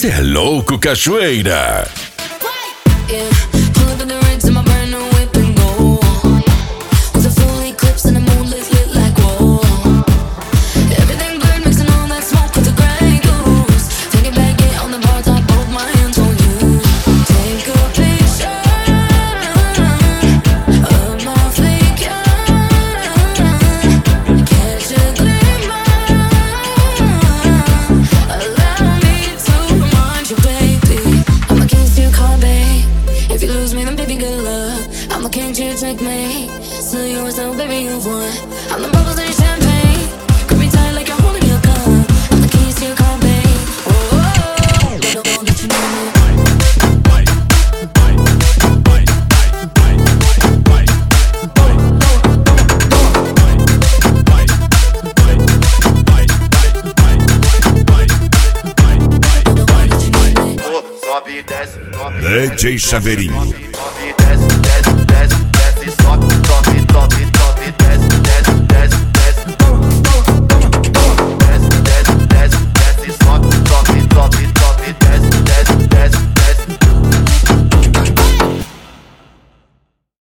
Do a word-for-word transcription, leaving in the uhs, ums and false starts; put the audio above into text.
Cê é louco, cachoeira. Can't you take me? So you so baby you've won. I'm the bubbles in your champagne. Grip me tight like you're holding your gun. I'm the keys to your car, babe. Oh, oh, oh. They don't know that you know me. D J Chaveirinho. Sobe, desce, desce, desce.